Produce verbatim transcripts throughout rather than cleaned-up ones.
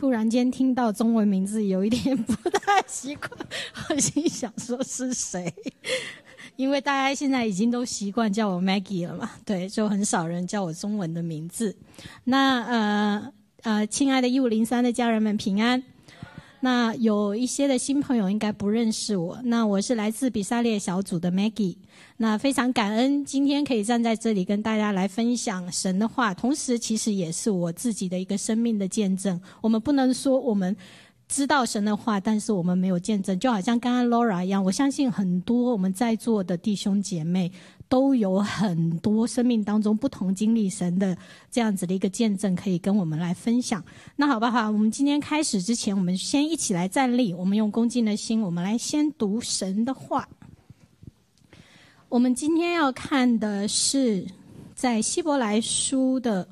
突然间听到中文名字有一点不太习惯，我心想说是谁？因为大家现在已经都习惯叫我 Maggie 了嘛，对，就很少人叫我中文的名字。那呃呃，亲爱的一五零三的家人们平安。那有一些的新朋友应该不认识我，那我是来自比萨列小组的 Maggie。那非常感恩今天可以站在这里跟大家来分享神的话，同时其实也是我自己的一个生命的见证。我们不能说我们知道神的话，但是我们没有见证，就好像刚刚 Laura 一样，我相信很多我们在座的弟兄姐妹都有很多生命当中不同经历神的这样子的一个见证可以跟我们来分享。那好不好，我们今天开始之前，我们先一起来站立，我们用恭敬的心，我们来先读神的话。我们今天要看的是在希伯来书的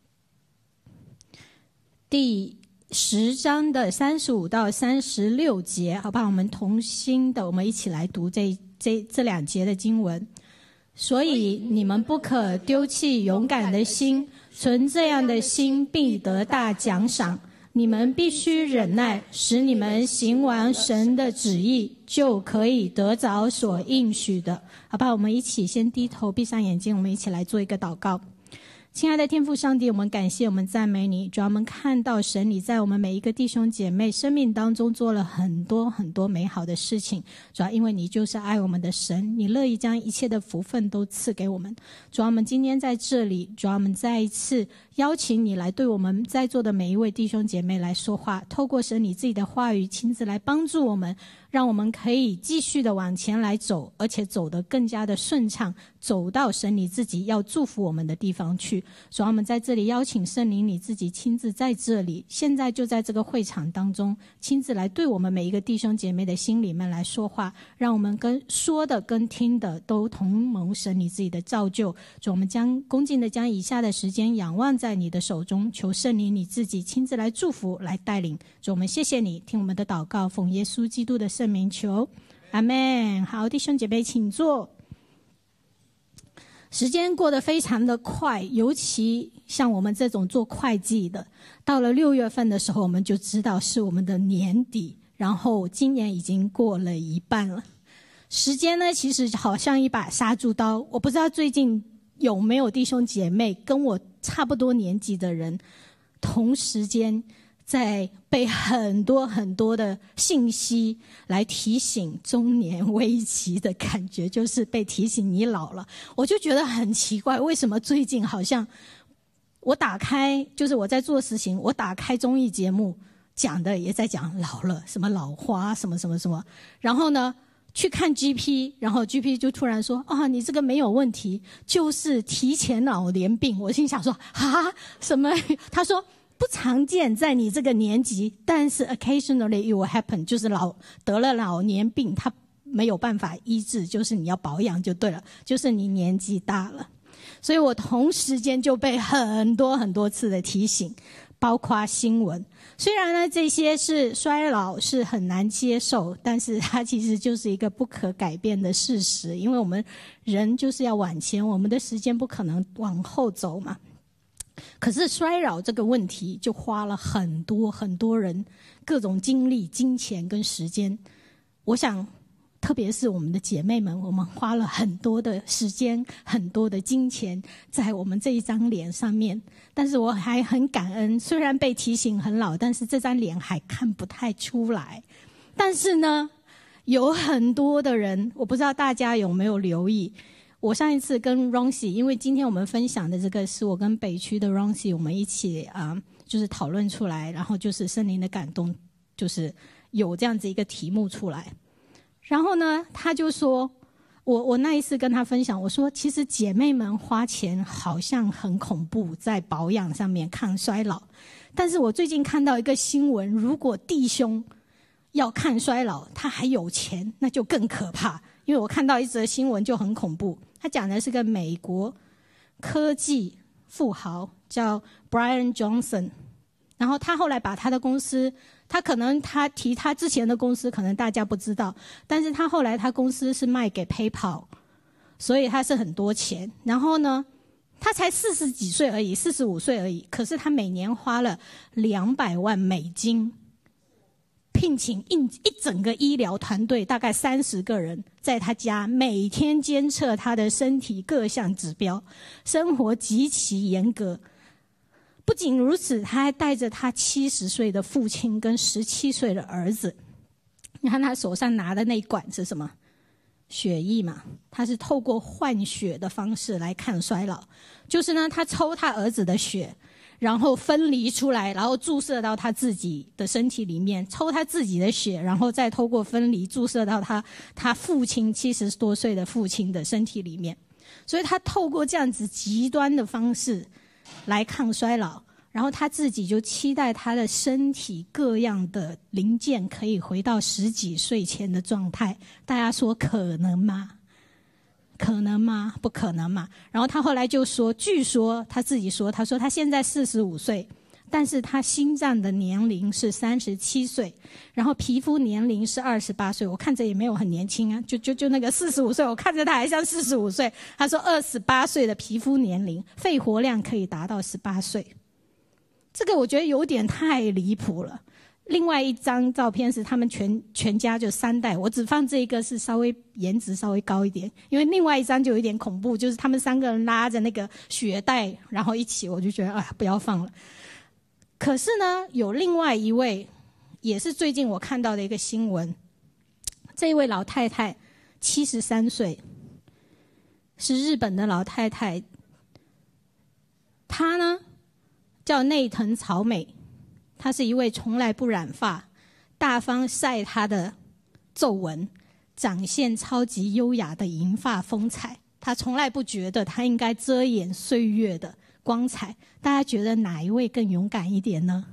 第十章的三十五到三十六节，好不好？我们同心的，我们一起来读这这这两节的经文。所以你们不可丢弃勇敢的心，存这样的心必得大奖赏。你们必须忍耐，使你们行完神的旨意，就可以得着所应许的。好吧，我们一起先低头闭上眼睛，我们一起来做一个祷告。亲爱的天父上帝，我们感谢，我们赞美你，主要我们看到神你在我们每一个弟兄姐妹生命当中做了很多很多美好的事情，主要因为你就是爱我们的神，你乐意将一切的福分都赐给我们。主要我们今天在这里，主要我们再一次邀请你来对我们在座的每一位弟兄姐妹来说话，透过神你自己的话语亲自来帮助我们，让我们可以继续的往前来走，而且走得更加的顺畅，走到神你自己要祝福我们的地方去。主要我们在这里邀请圣灵你自己亲自在这里，现在就在这个会场当中，亲自来对我们每一个弟兄姐妹的心里面来说话，让我们跟说的跟听的都同蒙神你自己的造就。主，我们将恭敬的将以下的时间仰望在你的手中，求圣灵你自己亲自来祝福来带领。主，我们谢谢你，听我们的祷告，奉耶稣基督的圣名求，阿们。好，弟兄姐妹请坐。时间过得非常的快，尤其像我们这种做会计的，到了六月份的时候，我们就知道是我们的年底，然后今年已经过了一半了。时间呢，其实好像一把杀猪刀，我不知道最近有没有弟兄姐妹跟我差不多年纪的人，同时间在被很多很多的信息来提醒中年危机的感觉，就是被提醒你老了。我就觉得很奇怪，为什么最近好像我打开，就是我在做事情，我打开综艺节目讲的也在讲老了，什么老花什么什么什么，然后呢去看 G P， 然后 G P 就突然说啊，你这个没有问题，就是提前老年病。我心想说啊，什么？他说不常见在你这个年纪，但是 occasionally it will happen， 就是老得了老年病，他没有办法医治，就是你要保养就对了，就是你年纪大了。所以我同时间就被很多很多次的提醒，包括新闻。虽然呢这些是衰老是很难接受，但是它其实就是一个不可改变的事实，因为我们人就是要往前，我们的时间不可能往后走嘛。可是衰老这个问题就花了很多很多人各种精力、金钱跟时间。我想特别是我们的姐妹们，我们花了很多的时间、很多的金钱在我们这一张脸上面。但是我还很感恩，虽然被提醒很老，但是这张脸还看不太出来。但是呢，有很多的人，我不知道大家有没有留意，我上一次跟 Roncy， 因为今天我们分享的这个是我跟北区的 Roncy 我们一起啊、呃，就是讨论出来，然后就是圣灵的感动，就是有这样子一个题目出来。然后呢，他就说，我我那一次跟他分享，我说其实姐妹们花钱好像很恐怖，在保养上面抗衰老，但是我最近看到一个新闻，如果弟兄要抗衰老，他还有钱，那就更可怕。因为我看到一则新闻就很恐怖，他讲的是个美国科技富豪叫 Brian Johnson， 然后他后来把他的公司，他可能他提他之前的公司可能大家不知道，但是他后来他公司是卖给 PayPal， 所以他是很多钱。然后呢， 他才四十几岁而已，四十五岁而已，可是他每年花了两百万美金，聘请一一整个医疗团队，大概三十个人，在他家每天监测他的身体各项指标，生活极其严格。不仅如此，他还带着他七十岁的父亲跟十七岁的儿子。你看他手上拿的那一管是什么？血液嘛，他是透过换血的方式来抗衰老。就是呢，他抽他儿子的血，然后分离出来，然后注射到他自己的身体里面，抽他自己的血，然后再透过分离注射到他他父亲七十多岁的父亲的身体里面。所以他透过这样子极端的方式来抗衰老，然后他自己就期待他的身体各样的零件可以回到十几岁前的状态。大家说可能吗？可能吗？不可能嘛。然后他后来就说，据说他自己说，他说他现在四十五岁，但是他心脏的年龄是三十七岁，然后皮肤年龄是二十八岁。我看着也没有很年轻啊，就就就那个四十五岁，我看着他还像四十五岁。他说二十八岁的皮肤年龄，肺活量可以达到十八岁。这个我觉得有点太离谱了。另外一张照片是他们全全家就三代，我只放这一个是稍微颜值稍微高一点，因为另外一张就有点恐怖，就是他们三个人拉着那个血袋，然后一起，我就觉得哎，不要放了。可是呢，有另外一位，也是最近我看到的一个新闻，这一位老太太七十三岁，是日本的老太太，她呢叫内藤草美。她是一位从来不染发，大方晒她的皱纹，展现超级优雅的银发风采。她从来不觉得她应该遮掩岁月的光彩。大家觉得哪一位更勇敢一点呢？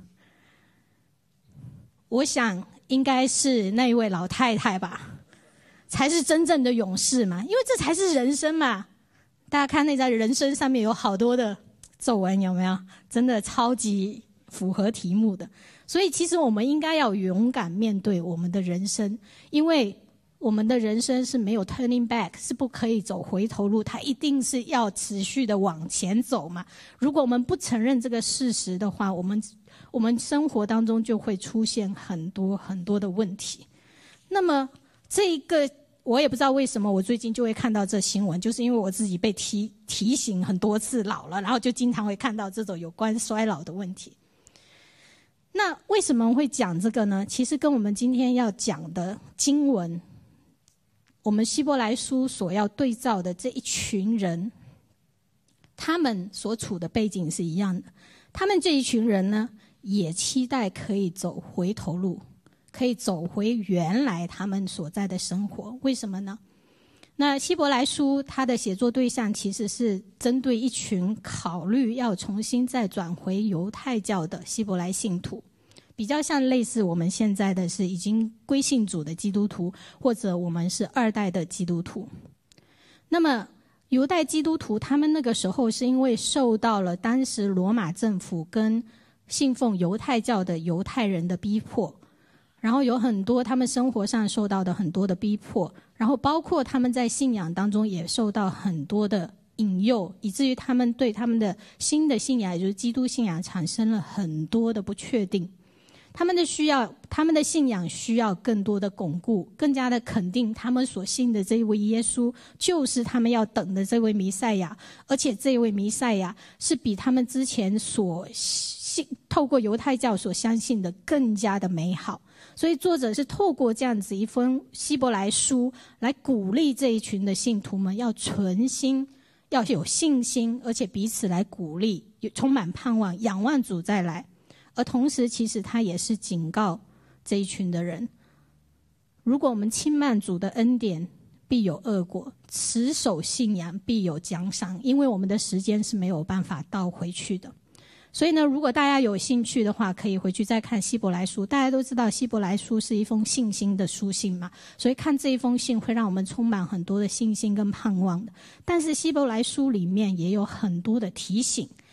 我想应该是那一位老太太吧，才是真正的勇士嘛，因为这才是人生嘛。大家看那张人生上面有好多的皱纹，有没有？真的超级符合题目的。所以其实我们应该要勇敢面对我们的人生，因为我们的人生是没有 turning back， 是不可以走回头路，它一定是要持续的往前走嘛。如果我们不承认这个事实的话，我们我们生活当中就会出现很多很多的问题。那么这一个我也不知道为什么我最近就会看到这新闻，就是因为我自己被提提醒很多次老了，然后就经常会看到这种有关衰老的问题。那为什么会讲这个呢？其实跟我们今天要讲的经文，我们希伯来书所要对照的这一群人，他们所处的背景是一样的。他们这一群人呢，也期待可以走回头路，可以走回原来他们所在的生活。为什么呢？那希伯来书它的写作对象其实是针对一群考虑要重新再转回犹太教的希伯来信徒，比较像类似我们现在的是已经归信主的基督徒，或者我们是二代的基督徒。那么犹太基督徒他们那个时候是因为受到了当时罗马政府跟信奉犹太教的犹太人的逼迫，然后有很多他们生活上受到的很多的逼迫，然后包括他们在信仰当中也受到很多的引诱，以至于他们对他们的新的信仰，也就是基督信仰产生了很多的不确定。他们的需要，他们的信仰需要更多的巩固，更加的肯定他们所信的这一位耶稣就是他们要等的这位弥赛亚，而且这位弥赛亚是比他们之前所信透过犹太教所相信的更加的美好。所以作者是透过这样子一封希伯来书来鼓励这一群的信徒们要存心，要有信心，而且彼此来鼓励，充满盼望，仰望主再来。而同时其实他也是警告这一群的人，如果我们轻慢主的恩典，必有恶果，持守信仰必有奖赏，因为我们的时间是没有办法倒回去的。所以呢，如果大家有兴趣的话，可以回去再看希伯来书。大家都知道希伯来书是一封信心的书信嘛，所以看这一封信会让我们充满很多的信心跟盼望的。但是希伯来书里面也有很多的提醒，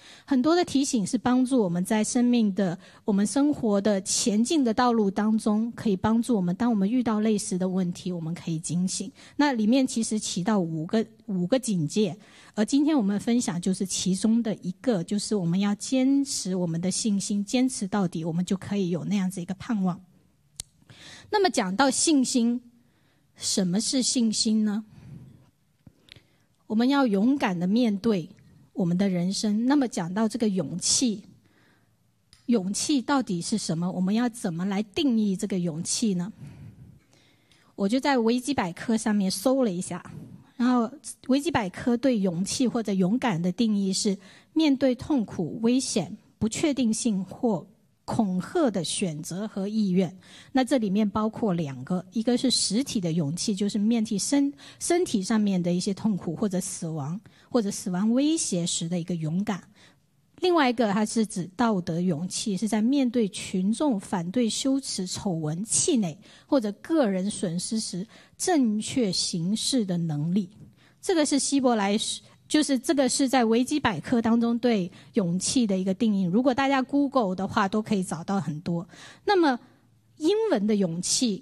很多的提醒是帮助我们在生命的我们生活的前进的道路当中，可以帮助我们当我们遇到类似的问题，我们可以警醒。那里面其实提到五个五个警戒，而今天我们分享就是其中的一个，就是我们要坚持我们的信心，坚持到底，我们就可以有那样子一个盼望。那么讲到信心，什么是信心呢？我们要勇敢的面对我们的人生。那么讲到这个勇气，勇气到底是什么？我们要怎么来定义这个勇气呢？我就在维基百科上面搜了一下，然后维基百科对勇气或者勇敢的定义是面对痛苦、危险、不确定性或恐吓的选择和意愿。那这里面包括两个，一个是实体的勇气，就是面对身身体上面的一些痛苦或者死亡或者死亡威胁时的一个勇敢。另外一个它是指道德勇气，是在面对群众反对、羞耻、丑闻、气馁或者个人损失时正确行事的能力。这个是希伯来就是这个是在维基百科当中对勇气的一个定义，如果大家 Google 的话都可以找到很多。那么英文的勇气，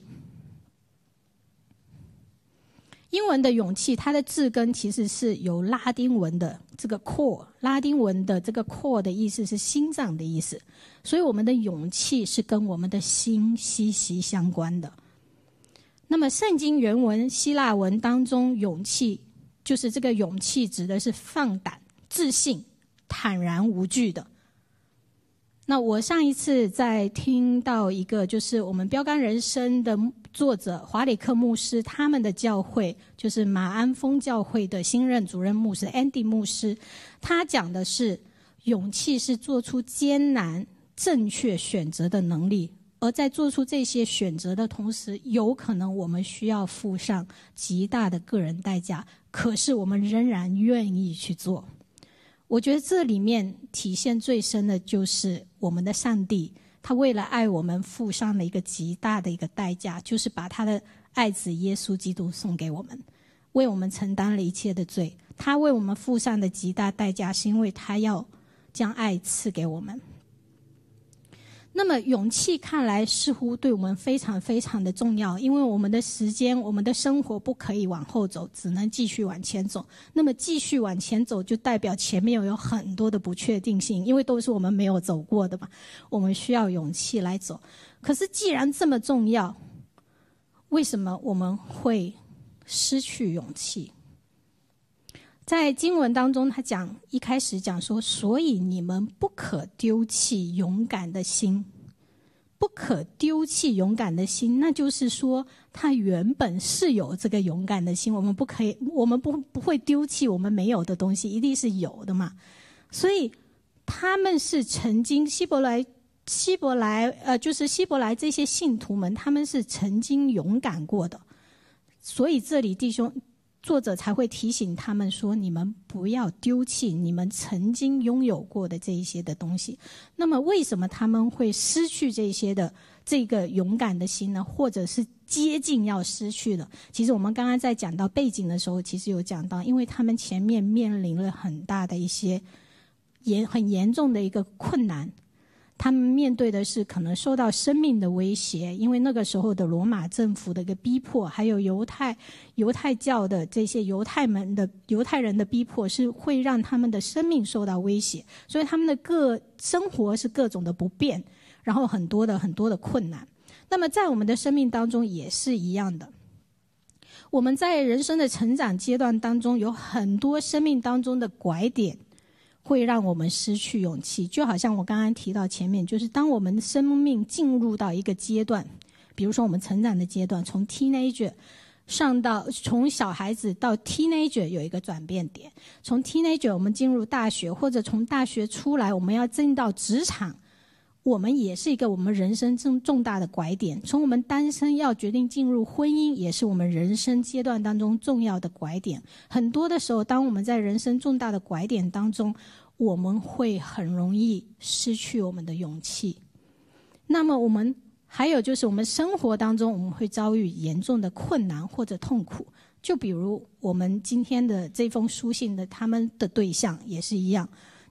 英文的勇气它的字根其实是由拉丁文的这个 core， 拉丁文的这个 core 的意思是心脏的意思，所以我们的勇气是跟我们的心息息相关的。那么圣经原文希腊文当中，勇气就是这个勇气指的是放胆、自信、坦然无惧的。那我上一次在听到一个就是我们标杆人生的作者华里克牧师，他们的教会就是马鞍峰教会的新任主任牧师 Andy 牧师，他讲的是勇气是做出艰难正确选择的能力，而在做出这些选择的同时，有可能我们需要付上极大的个人代价，可是我们仍然愿意去做。我觉得这里面体现最深的就是我们的上帝，他为了爱我们付上了一个极大的一个代价，就是把他的爱子耶稣基督送给我们，为我们承担了一切的罪。他为我们付上的极大代价是因为他要将爱赐给我们。那么勇气看来似乎对我们非常非常的重要，因为我们的时间，我们的生活不可以往后走，只能继续往前走。那么继续往前走就代表前面有很多的不确定性，因为都是我们没有走过的嘛，我们需要勇气来走。可是既然这么重要，为什么我们会失去勇气？在经文当中他讲，一开始讲说，所以你们不可丢弃勇敢的心。不可丢弃勇敢的心，那就是说他原本是有这个勇敢的心，我们不可以，我们不不会丢弃我们没有的东西，一定是有的嘛。所以他们是曾经希伯来希伯来呃，就是希伯来这些信徒们，他们是曾经勇敢过的。所以这里弟兄作者才会提醒他们说，你们不要丢弃你们曾经拥有过的这一些的东西。那么为什么他们会失去这些的这个勇敢的心呢？或者是接近要失去的？其实我们刚刚在讲到背景的时候，其实有讲到，因为他们前面面临了很大的一些严很严重的一个困难，他们面对的是可能受到生命的威胁，因为那个时候的罗马政府的一个逼迫，还有犹太犹太教的这些犹太们的犹太人的逼迫，是会让他们的生命受到威胁，所以他们的各生活是各种的不便，然后很多的很多的困难。那么在我们的生命当中也是一样的，我们在人生的成长阶段当中，有很多生命当中的拐点会让我们失去勇气。就好像我刚刚提到前面，就是当我们生命进入到一个阶段，比如说我们成长的阶段，从 teenager 上到从小孩子到 teenager 有一个转变点，从 teenager 我们进入大学，或者从大学出来我们要进到职场，我们也是一个我们人生重重大的拐点。从我们单身要决定进入婚姻，也是我们人生阶段当中重要的拐点。很多的时候，当我们在人生重大的拐点当中，我们会很容易失去我们的勇气。那么我们还有就是我们生活当中，我们会遭遇严重的困难或者痛苦。就比如我们今天的这封书信的他们的对象也是一样，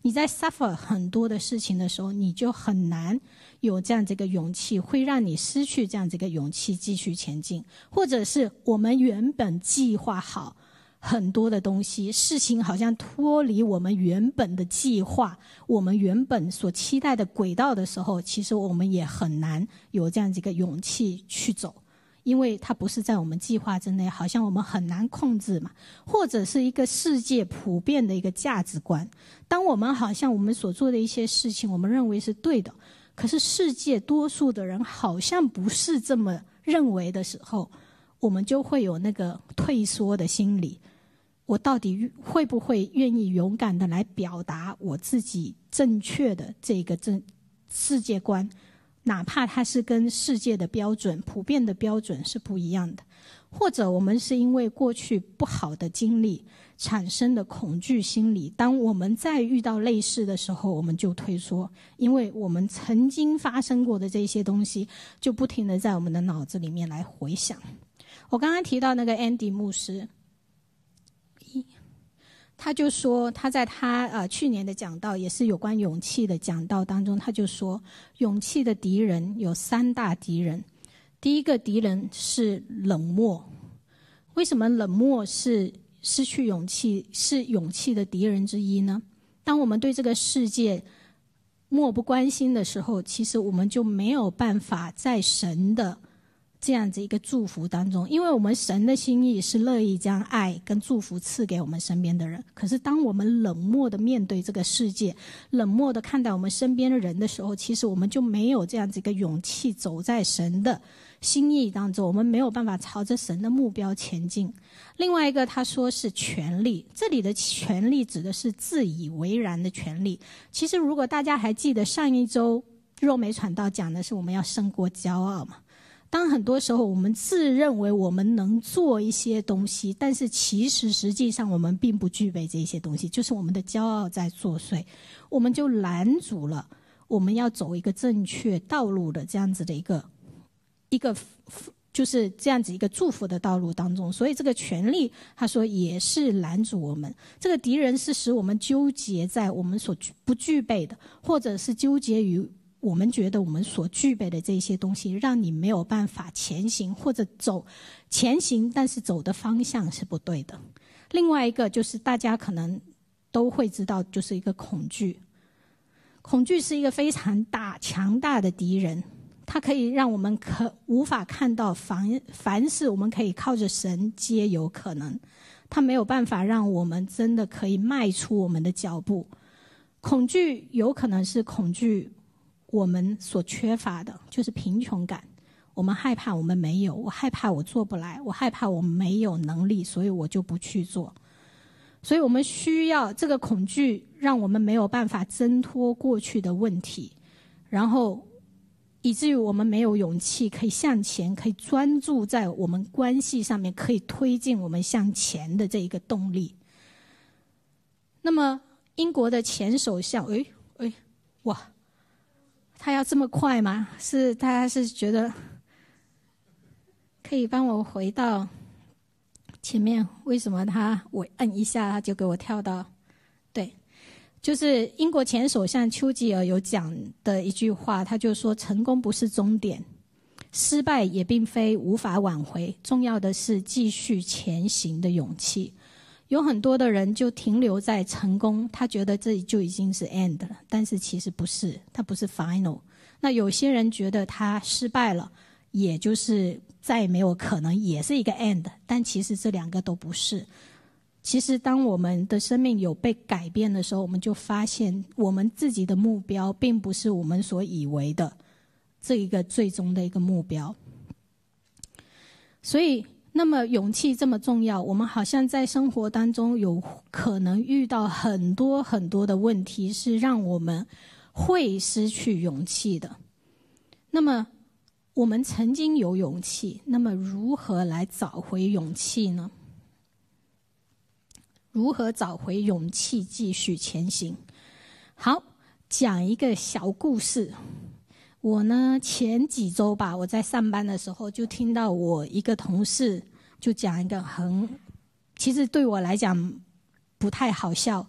你在 suffer 很多的事情的时候，你就很难有这样这个勇气，会让你失去这样这个勇气继续前进。或者是我们原本计划好很多的东西，事情好像脱离我们原本的计划，我们原本所期待的轨道的时候，其实我们也很难有这样几个勇气去走，因为它不是在我们计划之内，好像我们很难控制嘛。或者是一个世界普遍的一个价值观，当我们好像我们所做的一些事情我们认为是对的，可是世界多数的人好像不是这么认为的时候，我们就会有那个退缩的心理。我到底会不会愿意勇敢的来表达我自己正确的这个正世界观，哪怕它是跟世界的标准普遍的标准是不一样的。或者我们是因为过去不好的经历产生的恐惧心理，当我们再遇到类似的时候我们就退缩，因为我们曾经发生过的这些东西就不停地在我们的脑子里面来回想。我刚刚提到那个 Andy 牧师，他就说他在他呃去年的讲道也是有关勇气的讲道当中，他就说勇气的敌人有三大敌人。第一个敌人是冷漠。为什么冷漠是失去勇气是勇气的敌人之一呢？当我们对这个世界漠不关心的时候，其实我们就没有办法在神的这样子一个祝福当中，因为我们神的心意是乐意将爱跟祝福赐给我们身边的人。可是当我们冷漠的面对这个世界，冷漠的看待我们身边的人的时候，其实我们就没有这样子一个勇气走在神的心意当中，我们没有办法朝着神的目标前进。另外一个他说是权力，这里的权力指的是自以为然的权力。其实如果大家还记得上一周若美传道讲的是我们要胜过骄傲嘛，当很多时候我们自认为我们能做一些东西，但是其实实际上我们并不具备这些东西，就是我们的骄傲在作祟，我们就拦阻了我们要走一个正确道路的这样子的一个一个就是这样子一个祝福的道路当中。所以这个权力他说也是拦阻我们，这个敌人是使我们纠结在我们所不具备的，或者是纠结于我们觉得我们所具备的这些东西，让你没有办法前行，或者走前行但是走的方向是不对的。另外一个就是大家可能都会知道，就是一个恐惧。恐惧是一个非常大强大的敌人，它可以让我们可无法看到凡凡事我们可以靠着神皆有可能，它没有办法让我们真的可以迈出我们的脚步。恐惧有可能是恐惧我们所缺乏的，就是贫穷感。我们害怕我们没有，我害怕我做不来，我害怕我没有能力，所以我就不去做。所以我们需要这个恐惧让我们没有办法挣脱过去的问题，然后以至于我们没有勇气可以向前，可以专注在我们关系上面，可以推进我们向前的这一个动力。那么英国的前首相，诶诶，哇，他要这么快吗？是大家是觉得可以帮我回到前面？为什么他我按一下他就给我跳到对？就是英国前首相丘吉尔有讲的一句话，他就说成功不是终点，失败也并非无法挽回，重要的是继续前行的勇气。有很多的人就停留在成功，他觉得这里就已经是 end 了，但是其实不是，它不是 final。 那有些人觉得他失败了，也就是再也没有可能，也是一个 end， 但其实这两个都不是。其实当我们的生命有被改变的时候，我们就发现我们自己的目标并不是我们所以为的这一个最终的一个目标。所以那么勇气这么重要，我们好像在生活当中有可能遇到很多很多的问题是让我们会失去勇气的。那么我们曾经有勇气，那么如何来找回勇气呢？如何找回勇气继续前行？好，讲一个小故事。我呢前几周吧，我在上班的时候就听到我一个同事就讲一个很，其实对我来讲不太好笑，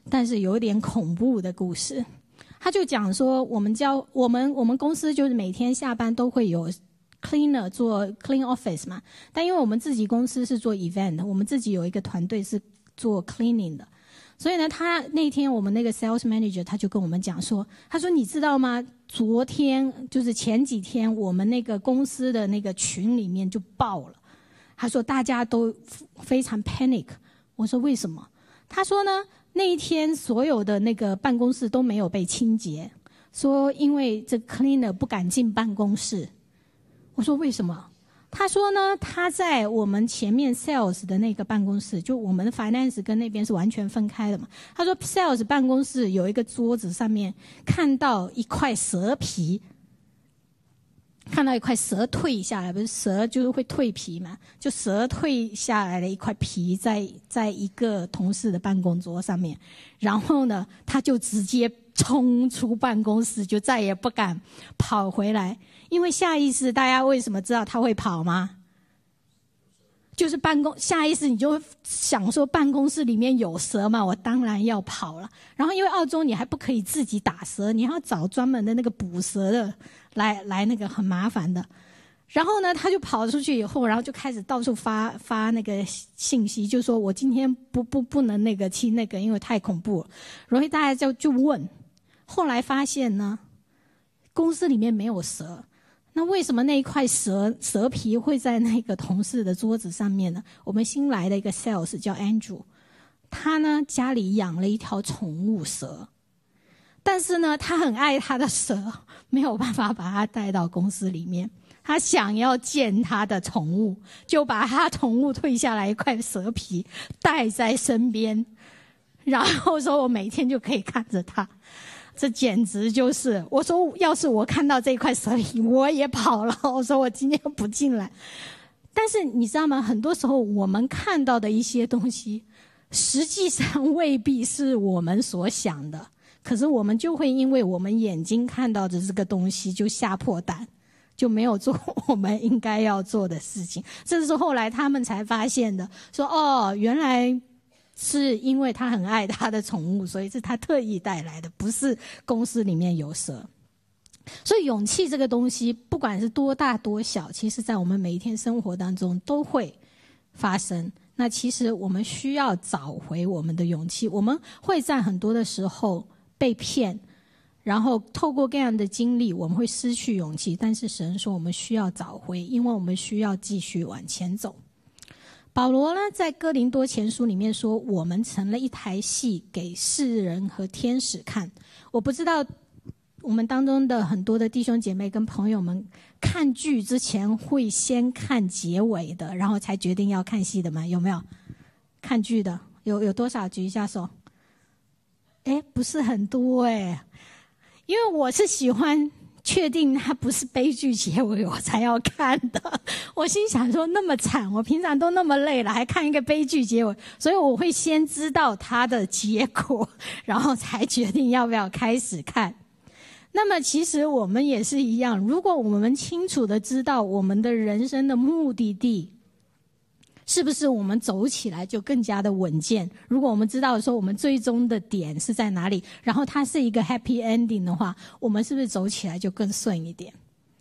但是有点恐怖的故事。他就讲说，我们教我们我们公司就是每天下班都会有 cleaner 做 clean office 嘛，但因为我们自己公司是做 event 的，我们自己有一个团队是做 cleaning 的，所以呢，他那天我们那个 sales manager 他就跟我们讲说，他说你知道吗？昨天就是前几天我们那个公司的那个群里面就爆了，他说大家都非常 panic。我说为什么？他说呢，那一天所有的那个办公室都没有被清洁，说因为这 cleaner 不敢进办公室。我说为什么？他说呢，他在我们前面 sales 的那个办公室，就我们的 finance 跟那边是完全分开的嘛。他说 sales 办公室有一个桌子上面看到一块蛇皮，看到一块蛇蜕下来，不是蛇就是会蜕皮嘛，就蛇蜕下来的一块皮在在一个同事的办公桌上面，然后呢，他就直接冲出办公室，就再也不敢跑回来。因为下意识，大家为什么知道他会跑吗？就是办公下意识你就会想说办公室里面有蛇嘛，我当然要跑了。然后因为澳洲你还不可以自己打蛇，你要找专门的那个捕蛇的来来那个很麻烦的。然后呢，他就跑出去以后，然后就开始到处发发那个信息，就说我今天不不不能那个亲那个，因为太恐怖了。然后大家就就问，后来发现呢，公司里面没有蛇。那为什么那一块蛇蛇皮会在那个同事的桌子上面呢？我们新来的一个 sales 叫 Andrew， 他呢家里养了一条宠物蛇，但是呢他很爱他的蛇，没有办法把它带到公司里面。他想要见他的宠物，就把他宠物退下来一块蛇皮带在身边，然后说我每天就可以看着他。这简直就是，我说要是我看到这块蛇皮我也跑了，我说我今天不进来。但是你知道吗，很多时候我们看到的一些东西实际上未必是我们所想的，可是我们就会因为我们眼睛看到的这个东西就吓破胆，就没有做我们应该要做的事情。这是后来他们才发现的，说哦，原来是因为他很爱他的宠物，所以是他特意带来的，不是公司里面有蛇。所以勇气这个东西不管是多大多小，其实在我们每一天生活当中都会发生。那其实我们需要找回我们的勇气。我们会在很多的时候被骗，然后透过各样的经历我们会失去勇气，但是神说我们需要找回，因为我们需要继续往前走。保罗呢，在哥林多前书里面说，我们成了一台戏给世人和天使看。我不知道我们当中的很多的弟兄姐妹跟朋友们看剧之前会先看结尾的，然后才决定要看戏的吗？有没有看剧的？有有多少？举一下手。哎，不是很多哎，因为我是喜欢确定它不是悲剧结尾我才要看的。我心想说那么惨，我平常都那么累了还看一个悲剧结尾，所以我会先知道它的结果，然后才决定要不要开始看。那么其实我们也是一样，如果我们清楚的知道我们的人生的目的地，是不是我们走起来就更加的稳健？如果我们知道说我们最终的点是在哪里，然后它是一个 happy ending 的话，我们是不是走起来就更顺一点？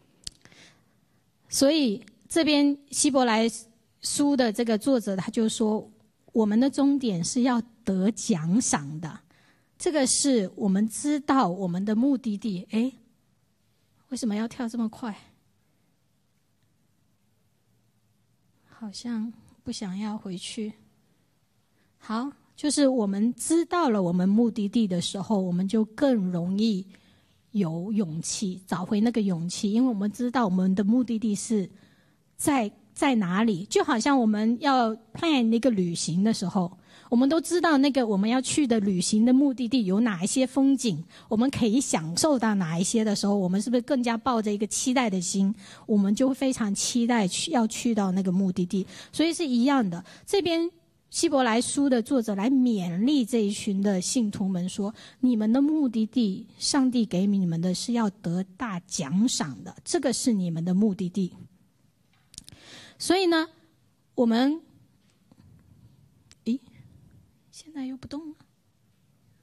所以这边希伯来书的这个作者他就说，我们的终点是要得奖赏的。这个是我们知道我们的目的地。诶，为什么要跳这么快？好像不想要回去。好，就是我们知道了我们目的地的时候，我们就更容易有勇气，找回那个勇气，因为我们知道我们的目的地是在在哪里。就好像我们要 plan 一个旅行的时候，我们都知道那个我们要去的旅行的目的地有哪一些风景，我们可以享受到哪一些的时候，我们是不是更加抱着一个期待的心，我们就会非常期待去要去到那个目的地。所以是一样的，这边希伯来书的作者来勉励这一群的信徒们说，你们的目的地，上帝给你们的是要得大奖赏的，这个是你们的目的地。所以呢，我们咦现在又不动了，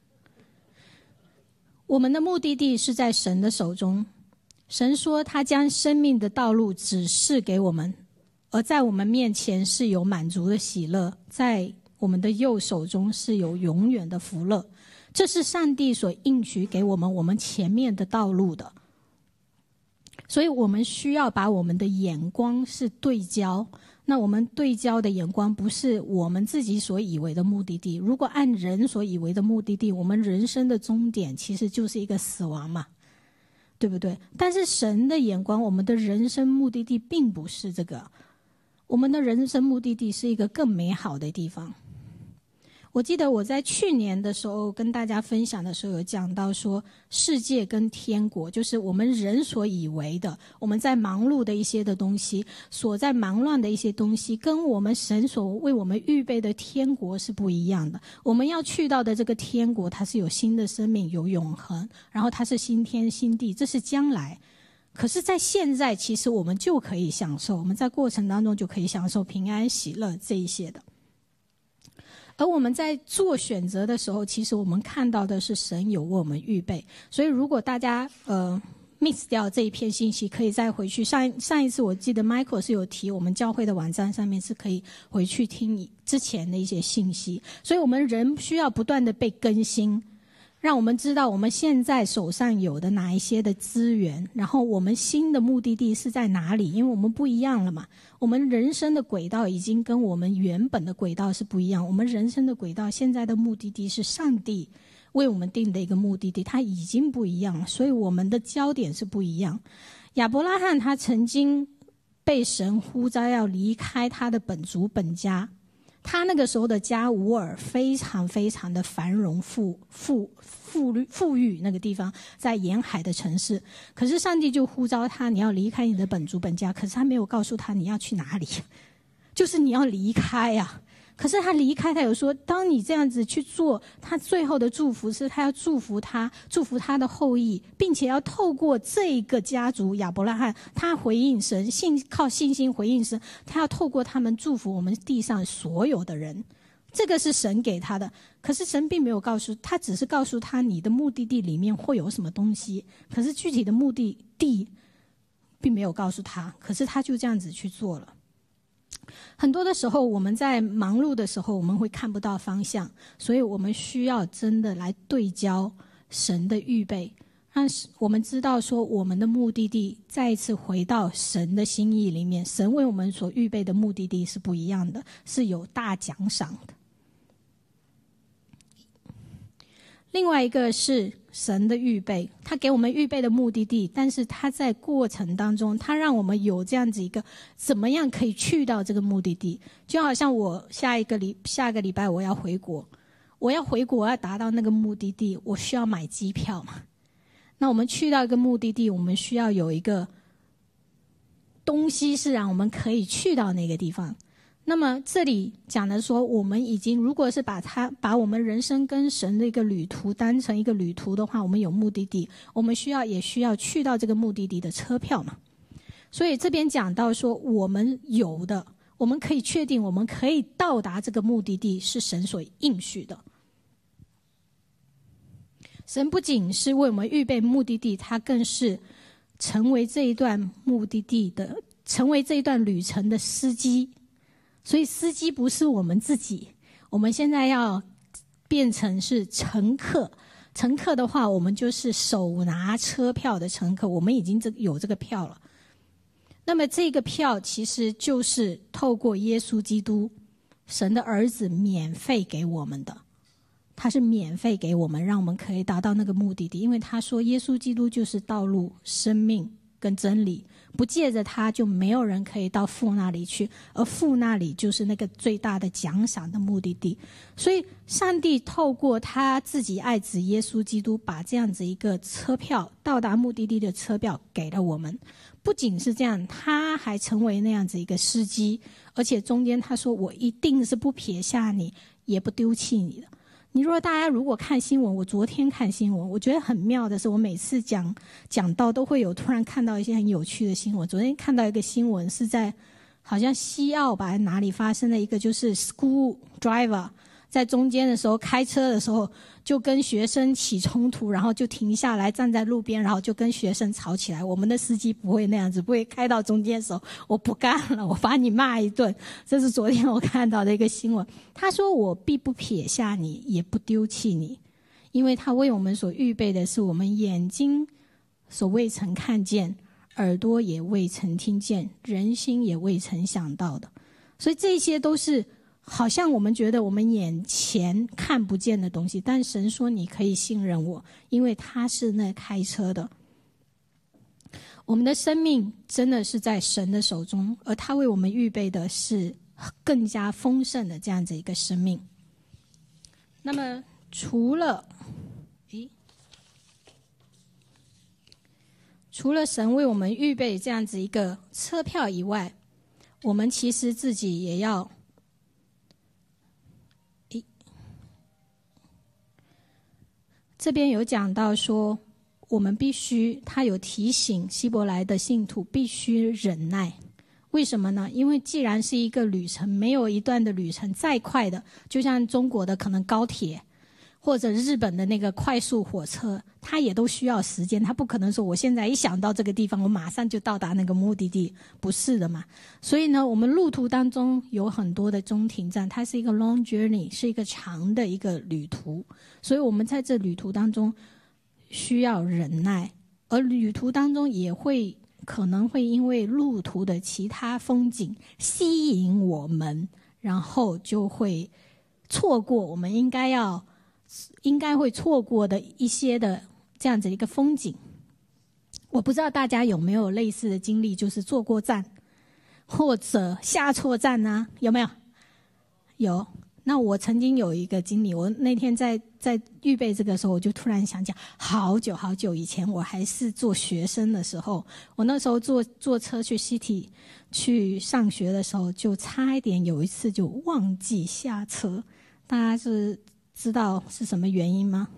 我们的目的地是在神的手中。神说他将生命的道路指示给我们，而在我们面前是有满足的喜乐，在我们的右手中是有永远的福乐。这是上帝所应许给我们我们前面的道路的。所以我们需要把我们的眼光是对焦，那我们对焦的眼光不是我们自己所以为的目的地。如果按人所以为的目的地，我们人生的终点其实就是一个死亡嘛，对不对？但是神的眼光，我们的人生目的地并不是这个，我们的人生目的地是一个更美好的地方。我记得我在去年的时候跟大家分享的时候有讲到说，世界跟天国就是我们人所以为的，我们在忙碌的一些的东西，所在忙乱的一些东西，跟我们神所为我们预备的天国是不一样的。我们要去到的这个天国，它是有新的生命，有永恒，然后它是新天新地，这是将来。可是在现在其实我们就可以享受，我们在过程当中就可以享受平安喜乐这一些的。而我们在做选择的时候，其实我们看到的是神有为我们预备。所以如果大家呃 miss 掉这一篇信息，可以再回去。上上一次我记得 Michael 是有提，我们教会的网站上面是可以回去听之前的一些信息。所以我们人需要不断的被更新，让我们知道我们现在手上有的哪一些的资源，然后我们新的目的地是在哪里，因为我们不一样了嘛。我们人生的轨道已经跟我们原本的轨道是不一样，我们人生的轨道现在的目的地是上帝为我们定的一个目的地，它已经不一样了，所以我们的焦点是不一样。亚伯拉罕他曾经被神呼召要离开他的本族本家，他那个时候的家乌尔非常非常的繁荣富富富富裕，那个地方在沿海的城市。可是上帝就呼召他，你要离开你的本族本家，可是他没有告诉他你要去哪里，就是你要离开啊。可是他离开，他有说当你这样子去做，他最后的祝福是他要祝福他祝福他的后裔，并且要透过这个家族亚伯拉罕，他回应神，信靠信心回应神，他要透过他们祝福我们地上所有的人。这个是神给他的，可是神并没有告诉他，只是告诉他你的目的地里面会有什么东西，可是具体的目的地并没有告诉他，可是他就这样子去做了。很多的时候我们在忙碌的时候我们会看不到方向，所以我们需要真的来对焦神的预备，让我们知道说我们的目的地再一次回到神的心意里面，神为我们所预备的目的地是不一样的，是有大奖赏的。另外一个是神的预备，他给我们预备的目的地，但是他在过程当中他让我们有这样子一个怎么样可以去到这个目的地。就好像我下一个礼下个礼拜我要回国，我要回国，我要达到那个目的地，我需要买机票嘛。那我们去到一个目的地，我们需要有一个东西是让我们可以去到那个地方。那么这里讲的说，我们已经如果是把它把我们人生跟神的一个旅途当成一个旅途的话，我们有目的地，我们需要也需要去到这个目的地的车票嘛。所以这边讲到说，我们有的，我们可以确定我们可以到达这个目的地是神所应许的。神不仅是为我们预备目的地，他更是成为这一段目的地的成为这一段旅程的司机。所以司机不是我们自己，我们现在要变成是乘客。乘客的话，我们就是手拿车票的乘客，我们已经有这个票了。那么这个票其实就是透过耶稣基督神的儿子免费给我们的，他是免费给我们，让我们可以达到那个目的地。因为他说耶稣基督就是道路生命跟真理，不借着他就没有人可以到父那里去，而父那里就是那个最大的奖赏的目的地。所以上帝透过他自己爱子耶稣基督，把这样子一个车票到达目的地的车票给了我们。不仅是这样，他还成为那样子一个司机，而且中间他说我一定是不撇下你也不丢弃你的。你如果大家如果看新闻，我昨天看新闻，我觉得很妙的是，我每次讲讲到都会有突然看到一些很有趣的新闻。昨天看到一个新闻是在好像西澳吧哪里发生的一个，就是 school driver 在中间的时候开车的时候就跟学生起冲突，然后就停下来站在路边，然后就跟学生吵起来。我们的司机不会那样子，不会开到中间的时候我不干了，我把你骂一顿。这是昨天我看到的一个新闻，他说我必不撇下你，也不丢弃你，因为他为我们所预备的是我们眼睛所未曾看见，耳朵也未曾听见，人心也未曾想到的。所以这些都是好像我们觉得我们眼前看不见的东西，但神说你可以信任我，因为他是那开车的。我们的生命真的是在神的手中，而他为我们预备的是更加丰盛的这样子一个生命。那么除了诶除了神为我们预备这样子一个车票以外，我们其实自己也要这边有讲到说，我们必须，他有提醒希伯来的信徒必须忍耐。为什么呢？因为既然是一个旅程，没有一段的旅程再快的，就像中国的可能高铁，或者日本的那个快速火车，它也都需要时间，它不可能说我现在一想到这个地方，我马上就到达那个目的地，不是的嘛。所以呢，我们路途当中有很多的中停站，它是一个 long journey， 是一个长的一个旅途，所以我们在这旅途当中需要忍耐，而旅途当中也会可能会因为路途的其他风景吸引我们，然后就会错过我们应该要应该会错过的一些的这样子一个风景。我不知道大家有没有类似的经历，就是坐过站或者下错站啊，有没有？有。那我曾经有一个经历，我那天在在预备这个时候，我就突然想起好久好久以前，我还是做学生的时候，我那时候坐坐车去 City 去上学的时候，就差一点有一次就忘记下车。大家是知道是什么原因吗？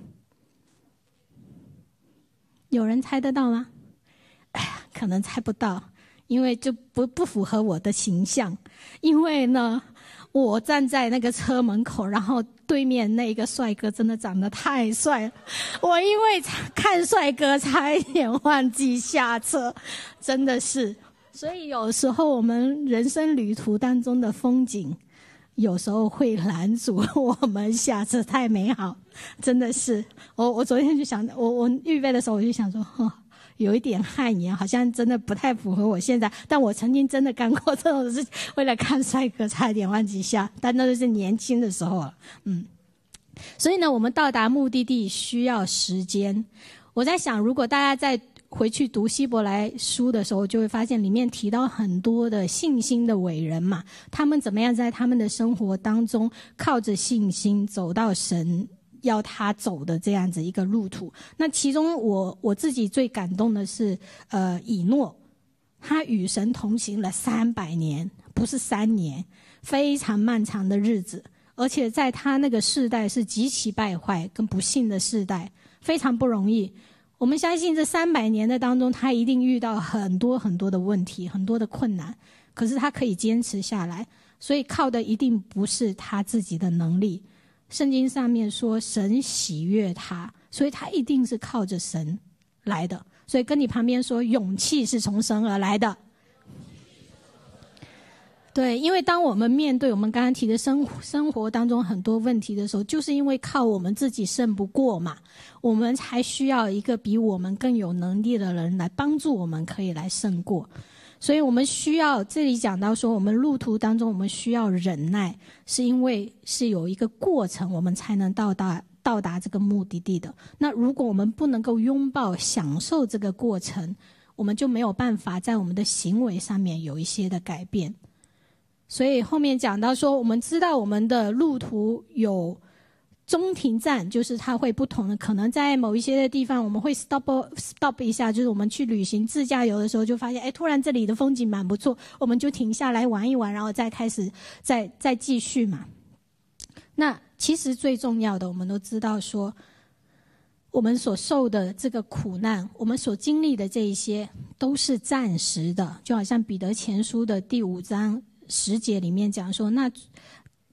有人猜得到吗？哎呀，可能猜不到，因为就不不符合我的形象。因为呢，我站在那个车门口，然后对面那个帅哥真的长得太帅了，我因为看帅哥差一点忘记下车，真的是。所以有时候我们人生旅途当中的风景，有时候会拦阻我们下车，太美好，真的是。我我昨天就想，我我预备的时候我就想说，哦，有一点汗颜，好像真的不太符合我现在。但我曾经真的干过这种事情，为了看帅哥差一点忘记下，但那就是年轻的时候了。嗯，所以呢，我们到达目的地需要时间。我在想，如果大家在回去读希伯来书的时候，就会发现里面提到很多的信心的伟人嘛，他们怎么样在他们的生活当中靠着信心走到神要他走的这样子一个路途。那其中我我自己最感动的是呃以诺，他与神同行了三百年，不是三年，非常漫长的日子，而且在他那个世代是极其败坏跟不幸的世代，非常不容易。我们相信这三百年的当中，他一定遇到很多很多的问题，很多的困难，可是他可以坚持下来，所以靠的一定不是他自己的能力。圣经上面说神喜悦他，所以他一定是靠着神来的。所以跟你旁边说，勇气是从神而来的。对，因为当我们面对我们刚刚提的生活生活当中很多问题的时候，就是因为靠我们自己胜不过嘛，我们才需要一个比我们更有能力的人来帮助我们可以来胜过。所以我们需要，这里讲到说我们路途当中我们需要忍耐，是因为是有一个过程我们才能到达到达这个目的地的。那如果我们不能够拥抱享受这个过程，我们就没有办法在我们的行为上面有一些的改变。所以后面讲到说，我们知道我们的路途有中停站，就是它会不同的，可能在某一些的地方我们会 stop stop 一下，就是我们去旅行自驾游的时候就发现，哎，突然这里的风景蛮不错，我们就停下来玩一玩，然后再开始再再继续嘛。那其实最重要的，我们都知道说，我们所受的这个苦难，我们所经历的这一些都是暂时的，就好像彼得前书的第五章十节里面讲说，那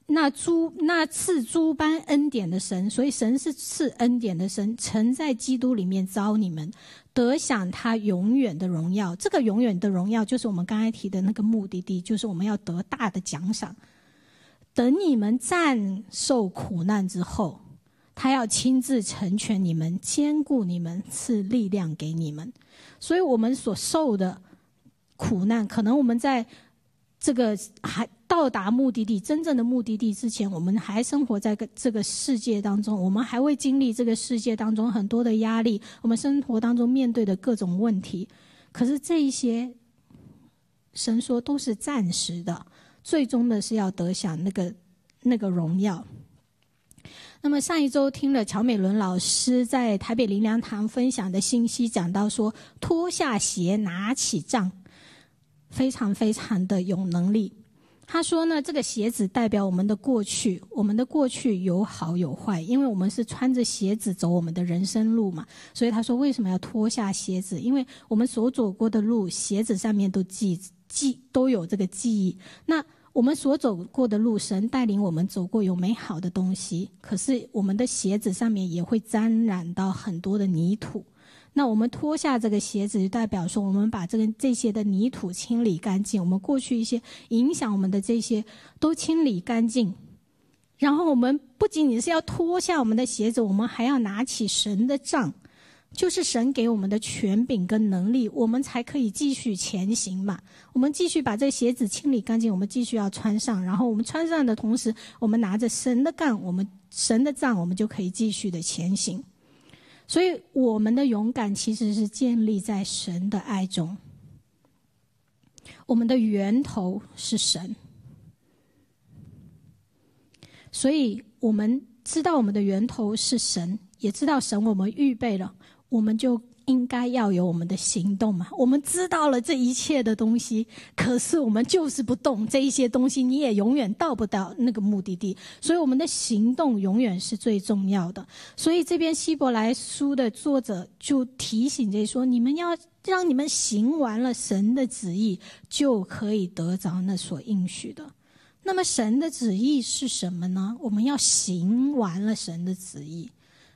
那诸那赐诸般恩典的神，所以神是赐恩典的神，曾在基督里面召你们得享他永远的荣耀。这个永远的荣耀就是我们刚才提的那个目的地，就是我们要得大的奖赏。等你们战受苦难之后，他要亲自成全你们，坚固你们，赐力量给你们。所以我们所受的苦难，可能我们在这个还到达目的地真正的目的地之前，我们还生活在这个世界当中，我们还会经历这个世界当中很多的压力，我们生活当中面对的各种问题。可是这一些神说都是暂时的，最终的是要得享那个那个荣耀。那么上一周听了乔美伦老师在台北灵粮堂分享的信息，讲到说脱下鞋拿起杖，非常非常的有能力。他说呢，这个鞋子代表我们的过去，我们的过去有好有坏，因为我们是穿着鞋子走我们的人生路嘛，所以他说为什么要脱下鞋子？因为我们所走过的路，鞋子上面都记记都有这个记忆。那我们所走过的路，神带领我们走过有美好的东西，可是我们的鞋子上面也会沾染到很多的泥土。那我们脱下这个鞋子，就代表说我们把这个这些的泥土清理干净，我们过去一些影响我们的这些都清理干净。然后我们不仅仅是要脱下我们的鞋子，我们还要拿起神的杖，就是神给我们的权柄跟能力，我们才可以继续前行嘛。我们继续把这个鞋子清理干净，我们继续要穿上，然后我们穿上的同时，我们拿着神的杖，我们神的杖，我们就可以继续的前行。所以我们的勇敢其实是建立在神的爱中，我们的源头是神，所以我们知道我们的源头是神，也知道神我们预备了，我们就应该要有我们的行动嘛。我们知道了这一切的东西，可是我们就是不动这一些东西，你也永远到不到那个目的地。所以我们的行动永远是最重要的。所以这边希伯来书的作者就提醒着说，你们要让你们行完了神的旨意，就可以得着那所应许的。那么神的旨意是什么呢？我们要行完了神的旨意。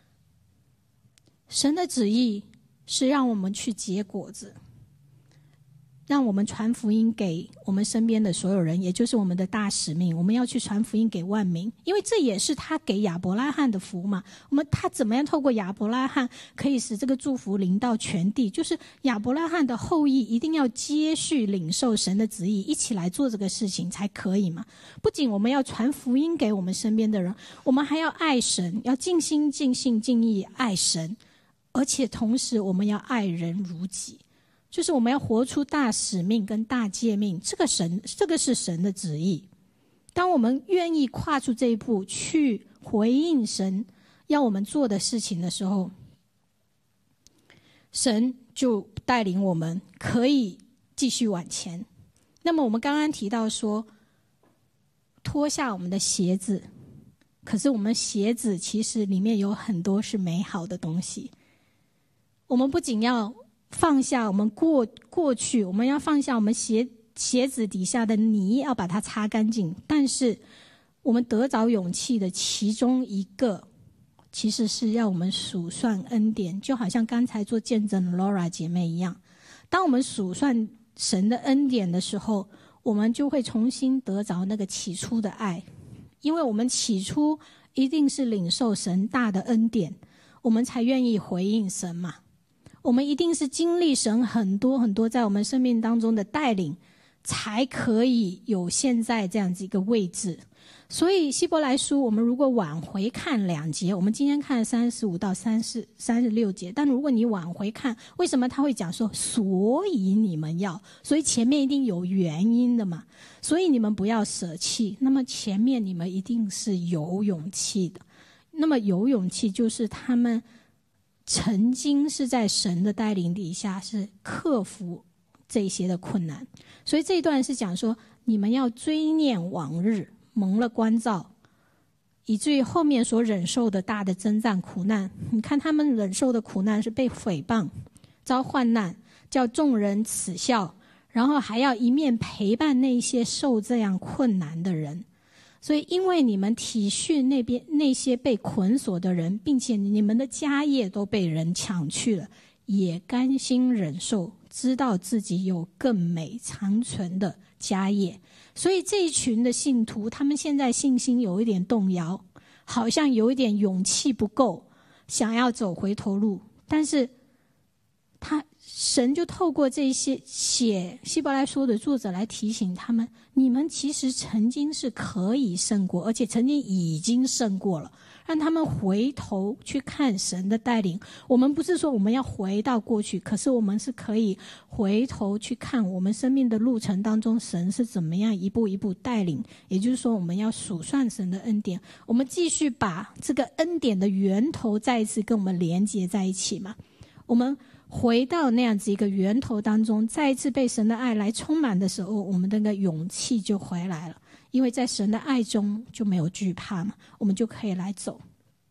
神的旨意是让我们去结果子，让我们传福音给我们身边的所有人，也就是我们的大使命，我们要去传福音给万民，因为这也是他给亚伯拉罕的福嘛。我们他怎么样透过亚伯拉罕可以使这个祝福临到全地，就是亚伯拉罕的后裔一定要接续领受神的旨意，一起来做这个事情才可以嘛。不仅我们要传福音给我们身边的人，我们还要爱神，要尽心尽性尽意爱神，而且同时我们要爱人如己，就是我们要活出大使命跟大诫命，这个神这个是神的旨意。当我们愿意跨出这一步去回应神要我们做的事情的时候，神就带领我们可以继续往前。那么我们刚刚提到说脱下我们的鞋子，可是我们鞋子其实里面有很多是美好的东西。我们不仅要放下我们过过去，我们要放下我们鞋鞋子底下的泥，要把它擦干净。但是我们得着勇气的其中一个，其实是要我们数算恩典，就好像刚才做见证的 Laura 姐妹一样。当我们数算神的恩典的时候，我们就会重新得着那个起初的爱，因为我们起初一定是领受神大的恩典，我们才愿意回应神嘛。我们一定是经历神很多很多在我们生命当中的带领，才可以有现在这样子一个位置。所以希伯来书我们如果往回看两节，我们今天看三十五到三十三十六节，但如果你往回看，为什么他会讲说所以你们要，所以前面一定有原因的嘛。所以你们不要舍弃，那么前面你们一定是有勇气的。那么有勇气就是他们曾经是在神的带领底下是克服这些的困难。所以这一段是讲说你们要追念往日蒙了光照，以至于后面所忍受的大的征战苦难。你看他们忍受的苦难是被诽谤，遭患难，叫众人耻笑，然后还要一面陪伴那些受这样困难的人。 所以因为你们体恤那边那些被捆锁的人，并且你们的家业都被人抢去了，也甘心忍受，知道自己有更美长存的家业。所以这一群的信徒，他们现在信心有一点动摇，好像有一点勇气不够，想要走回头路。但是他神就透过这些写希伯来书的作者来提醒他们，你们其实曾经是可以胜过，而且曾经已经胜过了，让他们回头去看神的带领。我们不是说我们要回到过去，可是我们是可以回头去看我们生命的路程当中，神是怎么样一步一步带领。也就是说，我们要数算神的恩典，我们继续把这个恩典的源头再一次跟我们连接在一起嘛。我们回到那样子一个源头当中，再一次被神的爱来充满的时候，我们的那个勇气就回来了。因为在神的爱中就没有惧怕嘛，我们就可以来走。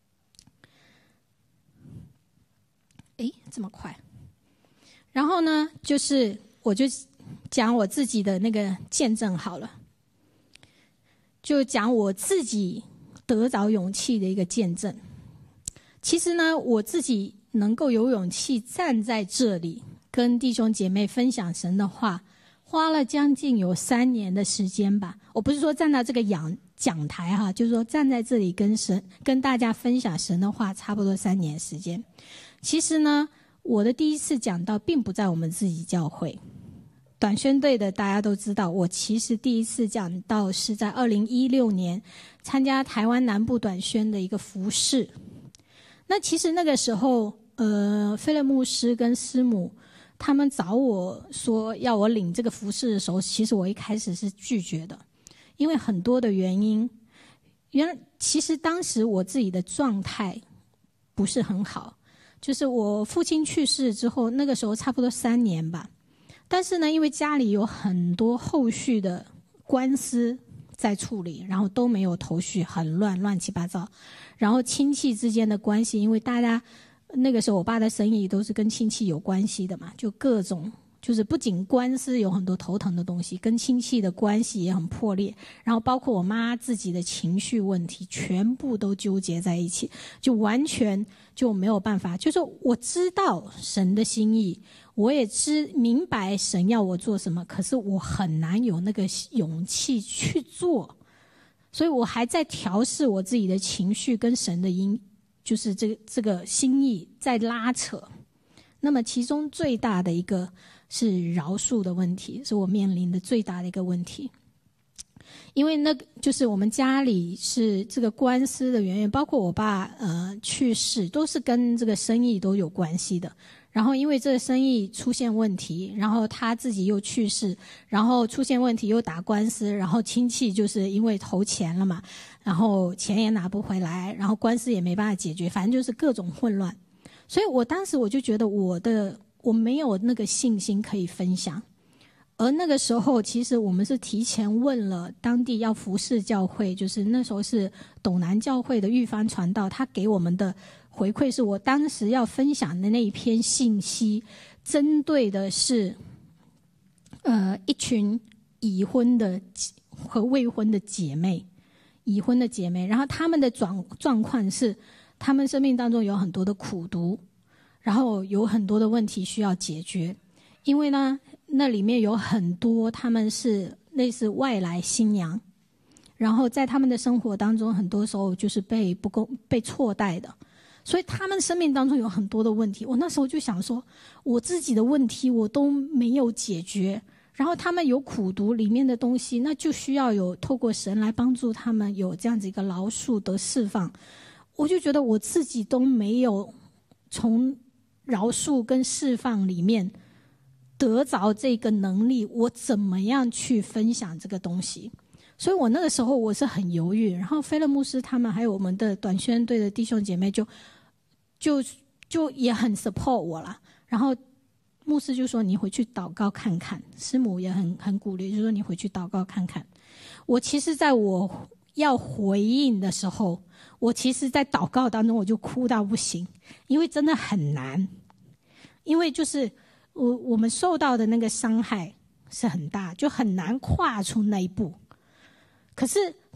诶，这么快。然后呢，就是我就讲我自己的那个见证好了，就讲我自己得着勇气的一个见证。其实呢，我自己能够有勇气站在这里跟弟兄姐妹分享神的话，花了将近有三年的时间吧。我不是说站到这个讲讲台哈，就是说站在这里跟神跟大家分享神的话，差不多三年时间。其实呢，我的第一次讲道并不在我们自己教会，短宣队的大家都知道，我其实第一次讲道是在二零一六年参加台湾南部短宣的一个服事。那其实那个时候，呃，菲勒牧师跟师母他们找我说要我领这个服事的时候，其实我一开始是拒绝的，因为很多的原因。原来其实当时我自己的状态不是很好，就是我父亲去世之后，那个时候差不多三年吧。但是呢，因为家里有很多后续的官司在处理，然后都没有头绪，很乱，乱七八糟。然后亲戚之间的关系，因为大家那个时候我爸的生意都是跟亲戚有关系的嘛，就各种就是不仅官司有很多头疼的东西，跟亲戚的关系也很破裂，然后包括我妈自己的情绪问题，全部都纠结在一起，就完全就没有办法。就是我知道神的心意，我也知明白神要我做什么，可是我很难有那个勇气去做。所以我还在调试我自己的情绪跟神的音，就是这个这个心意在拉扯。那么其中最大的一个是饶恕的问题，是我面临的最大的一个问题。因为那个就是我们家里是这个官司的原因，包括我爸呃去世，都是跟这个生意都有关系的。然后因为这个生意出现问题，然后他自己又去世，然后出现问题又打官司，然后亲戚就是因为投钱了嘛，然后钱也拿不回来，然后官司也没办法解决，反正就是各种混乱。所以我当时我就觉得我的我没有那个信心可以分享。而那个时候其实我们是提前问了当地要服侍教会，就是那时候是斗南教会的玉帆传道，他给我们的回馈是我当时要分享的那一篇信息针对的是呃一群已婚的和未婚的姐妹，已婚的姐妹，然后他们的状状况是他们生命当中有很多的苦毒，然后有很多的问题需要解决。因为呢那里面有很多他们是类似外来新娘，然后在他们的生活当中很多时候就是被不公被错待的，所以他们生命当中有很多的问题。我那时候就想说，我自己的问题我都没有解决，然后他们有苦毒里面的东西，那就需要有透过神来帮助他们有这样子一个饶恕得释放。我就觉得我自己都没有从饶恕跟释放里面得着这个能力，我怎么样去分享这个东西？所以我那个时候我是很犹豫。然后菲勒牧师他们还有我们的短宣队的弟兄姐妹就就就也很 support 我啦。然后牧师就说你回去祷告看看，师母也很很鼓励，就说你回去祷告看看。我其实在我要回应的时候，我其实在祷告当中我就哭到不行，因为真的很难。因为就是我我们受到的那个伤害是很大，就很难跨出那一步。可是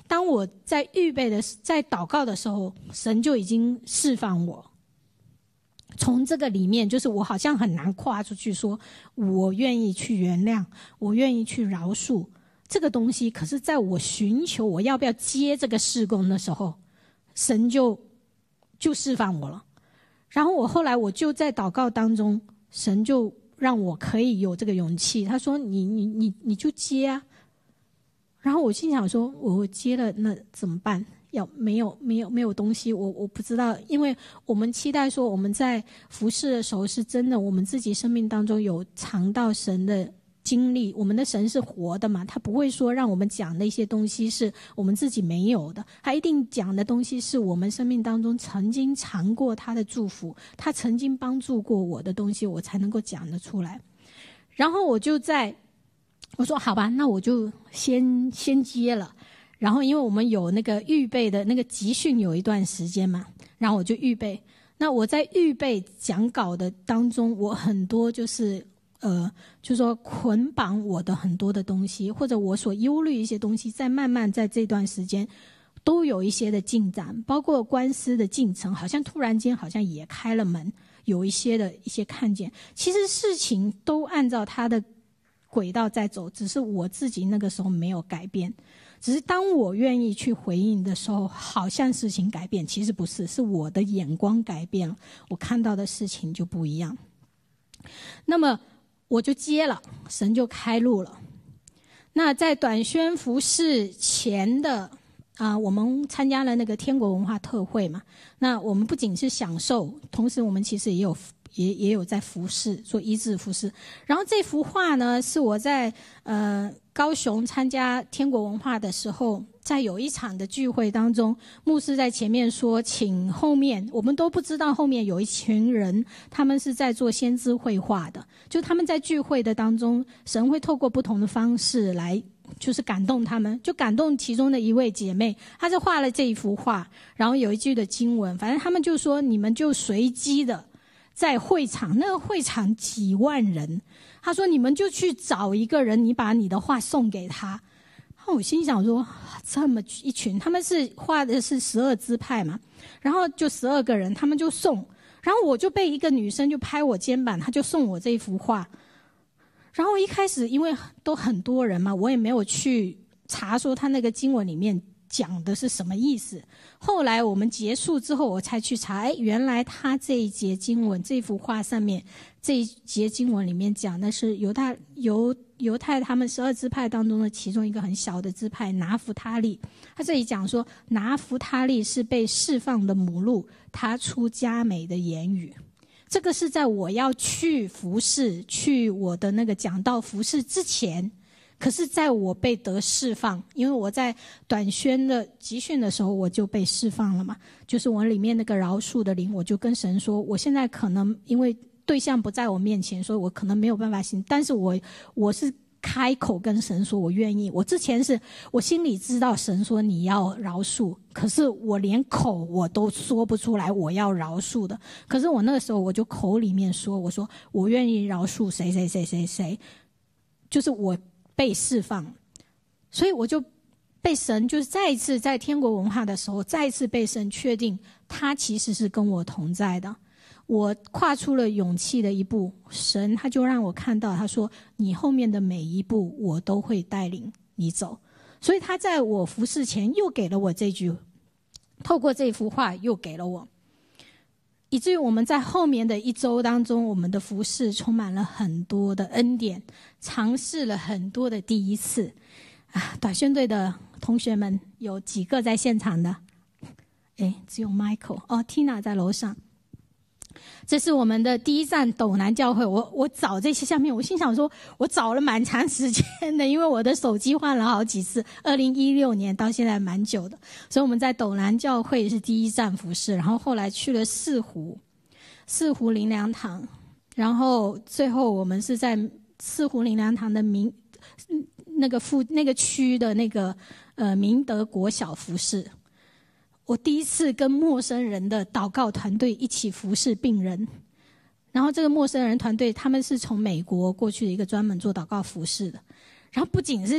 当我在预备的在祷告的时候，神就已经释放我。从这个里面，就是我好像很难跨出去说我愿意去原谅，我愿意去饶恕这个东西。可是在我寻求我要不要接这个事工的时候，神就就释放我了。然后我后来我就在祷告当中，神就让我可以有这个勇气。他说你你你你就接啊。然后我心想说，我接了那怎么办？要没有没有没有东西，我我不知道，因为我们期待说我们在服事的时候是真的，我们自己生命当中有尝到神的经历，我们的神是活的嘛，他不会说让我们讲的一些东西是我们自己没有的，他一定讲的东西是我们生命当中曾经尝过他的祝福，他曾经帮助过我的东西，我才能够讲得出来。然后我就在我说好吧，那我就先先接了。然后因为我们有那个预备的那个集训有一段时间嘛，然后我就预备。那我在预备讲稿的当中，我很多就是呃，就是说捆绑我的很多的东西，或者我所忧虑一些东西，在慢慢在这段时间都有一些的进展，包括官司的进程，好像突然间好像也开了门，有一些的一些看见。其实事情都按照它的轨道在走，只是我自己那个时候没有改变。只是当我愿意去回应的时候，好像事情改变，其实不是，是我的眼光改变了，我看到的事情就不一样。那么我就接了，神就开路了。那在短宣服事前的啊、呃，我们参加了那个天国文化特会嘛，那我们不仅是享受，同时我们其实也有也也有在服事，做医治服事。然后这幅画呢，是我在呃高雄参加天国文化的时候，在有一场的聚会当中，牧师在前面说，请后面，我们都不知道后面有一群人，他们是在做先知绘画的，就他们在聚会的当中，神会透过不同的方式来就是感动他们，就感动其中的一位姐妹，她就画了这一幅画，然后有一句的经文，反正他们就说，你们就随机的在会场，那个会场几万人，他说你们就去找一个人，你把你的画送给他。我心想说，这么一群，他们是画的是十二支派嘛，然后就十二个人，他们就送，然后我就被一个女生就拍我肩膀，她就送我这一幅画。然后一开始因为都很多人嘛，我也没有去查说他那个经文里面讲的是什么意思。后来我们结束之后，我才去查，哎，原来他这一节经文，这幅画上面这一节经文里面讲的是犹太犹犹太他们十二支派当中的其中一个很小的支派拿弗他利。他这里讲说，拿弗他利是被释放的母鹿，他出佳美的言语。这个是在我要去服事，去我的那个讲道服事之前，可是在我被得释放，因为我在短宣的集训的时候我就被释放了嘛，就是我里面那个饶恕的灵，我就跟神说，我现在可能因为对象不在我面前，所以我可能没有办法行，但是我我是开口跟神说我愿意。我之前是我心里知道神说你要饶恕，可是我连口我都说不出来我要饶恕的，可是我那个时候我就口里面说，我说我愿意饶恕谁谁谁谁谁，就是我被释放。所以我就被神就是再一次在天国文化的时候，再一次被神确定他其实是跟我同在的。我跨出了勇气的一步，神他就让我看到，他说你后面的每一步我都会带领你走。所以他在我服事前又给了我这句，透过这幅画又给了我，以至于我们在后面的一周当中，我们的服事充满了很多的恩典，尝试了很多的第一次啊！短宣队的同学们有几个在现场的？诶，只有 Michael 哦 ，Tina 在楼上。这是我们的第一站斗南教会，我我找这些下面，我心想说，我找了蛮长时间的，因为我的手机换了好几次，二零一六年到现在蛮久的，所以我们在斗南教会是第一站服事，然后后来去了四湖，四湖灵粮堂，然后最后我们是在四湖灵粮堂的民那个附那个区的那个呃明德国小服事。我第一次跟陌生人的祷告团队一起服侍病人，然后这个陌生人团队他们是从美国过去的一个专门做祷告服侍的，然后不仅是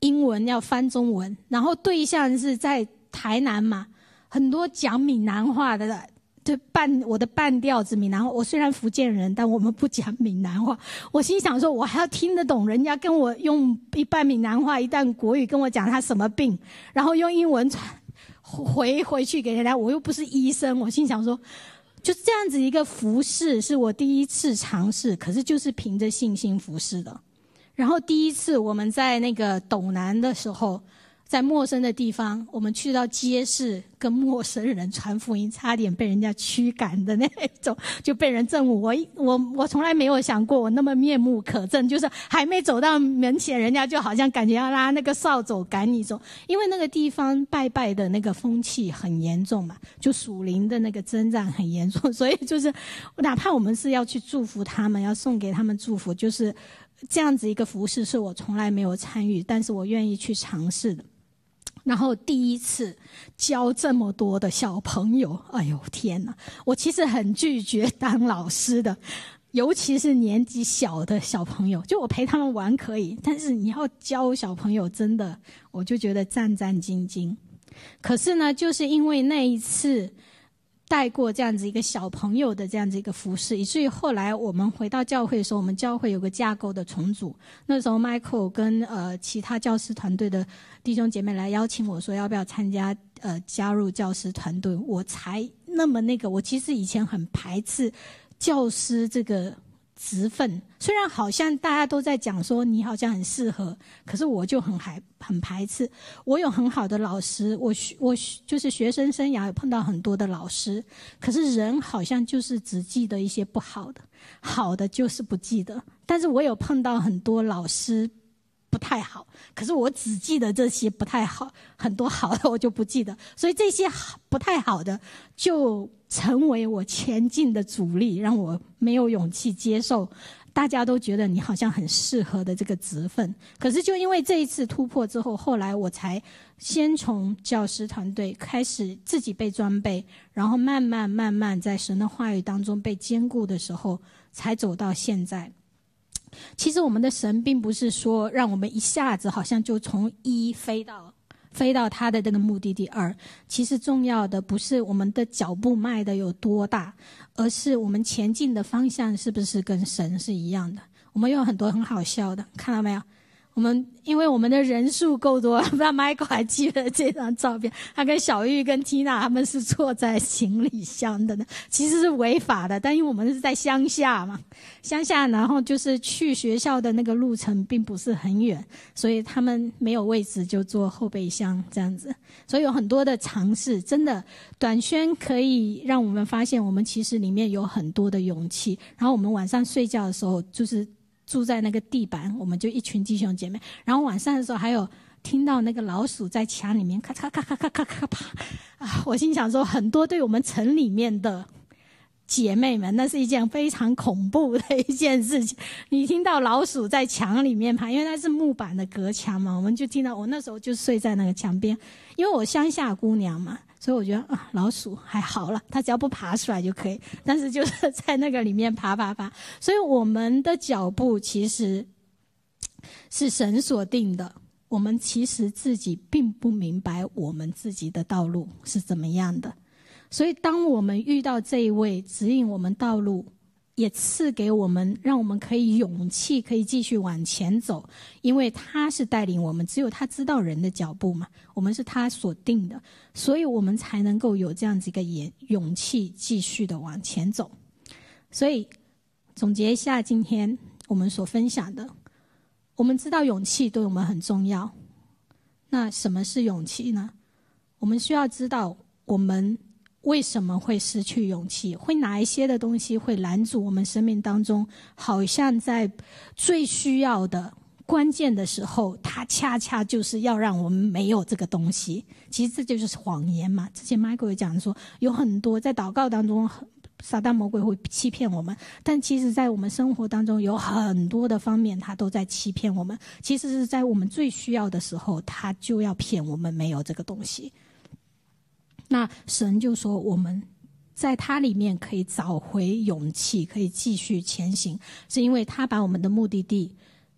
英文要翻中文，然后对象是在台南嘛，很多讲闽南话的，就半我的半调子闽南话。我虽然福建人，但我们不讲闽南话。我心想说，我还要听得懂人家跟我用一半闽南话一半国语跟我讲他什么病，然后用英文传回回去给人家，我又不是医生。我心想说，就这样子一个服事是我第一次尝试，可是就是凭着信心服事的。然后第一次我们在那个斗南的时候，在陌生的地方，我们去到街市跟陌生人传福音，差点被人家驱赶的那种，就被人憎恶。我我我从来没有想过我那么面目可憎，就是还没走到门前，人家就好像感觉要拉那个扫帚赶你走，因为那个地方拜拜的那个风气很严重嘛，就属灵的那个征战很严重，所以就是哪怕我们是要去祝福他们，要送给他们祝福，就是这样子一个服事是我从来没有参与，但是我愿意去尝试的。然后第一次教这么多的小朋友，哎呦天哪！我其实很拒绝当老师的，尤其是年纪小的小朋友，就我陪他们玩可以，但是你要教小朋友，真的我就觉得战战兢兢。可是呢，就是因为那一次带过这样子一个小朋友的这样子一个服事，以至于后来我们回到教会的时候，我们教会有个架构的重组。那时候 Michael 跟呃其他教师团队的弟兄姐妹来邀请我说要不要参加呃加入教师团队，我才那么那个。我其实以前很排斥教师这个职分，虽然好像大家都在讲说你好像很适合，可是我就很害很排斥。我有很好的老师，我我就是学生生涯有碰到很多的老师，可是人好像就是只记得一些不好的，好的就是不记得。但是我有碰到很多老师不太好，可是我只记得这些不太好，很多好的我就不记得，所以这些不太好的就成为我前进的阻力，让我没有勇气接受大家都觉得你好像很适合的这个职分。可是就因为这一次突破之后，后来我才先从教师团队开始自己被装备，然后慢慢慢慢在神的话语当中被坚固的时候，才走到现在。其实我们的神并不是说让我们一下子好像就从一飞到飞到他的这个目的地二，其实重要的不是我们的脚步迈的有多大，而是我们前进的方向是不是跟神是一样的。我们有很多很好笑的，看到没有？我们因为我们的人数够多，不知道 Michael 还记得这张照片，他跟小玉跟 Tina 他们是坐在行李箱的呢，其实是违法的，但因为我们是在乡下嘛，乡下然后就是去学校的那个路程并不是很远，所以他们没有位置就坐后备箱这样子。所以有很多的尝试，真的短宣可以让我们发现我们其实里面有很多的勇气。然后我们晚上睡觉的时候就是住在那个地板，我们就一群弟兄姐妹，然后晚上的时候还有听到那个老鼠在墙里面咔嚓咔咔咔咔咔啪啊！我心想说，很多对我们城里面的姐妹们，那是一件非常恐怖的一件事情。你听到老鼠在墙里面爬，因为那是木板的隔墙嘛，我们就听到。我那时候就睡在那个墙边，因为我乡下姑娘嘛，所以我觉得啊，老鼠还好了，它只要不爬出来就可以。但是就是在那个里面爬爬爬，所以我们的脚步其实是神所定的。我们其实自己并不明白我们自己的道路是怎么样的。所以当我们遇到这一位指引我们道路，也赐给我们，让我们可以勇气可以继续往前走，因为他是带领我们，只有他知道人的脚步嘛，我们是他所定的，所以我们才能够有这样子一个勇气继续的往前走。所以总结一下今天我们所分享的，我们知道勇气对我们很重要。那什么是勇气呢？我们需要知道我们为什么会失去勇气，会哪一些的东西会拦阻我们生命当中，好像在最需要的关键的时候，它恰恰就是要让我们没有这个东西。其实这就是谎言嘛。之前 Michael 有讲说，有很多在祷告当中撒旦魔鬼会欺骗我们，但其实在我们生活当中有很多的方面他都在欺骗我们，其实是在我们最需要的时候他就要骗我们没有这个东西。那神就说我们在他里面可以找回勇气，可以继续前行，是因为他把我们的目的地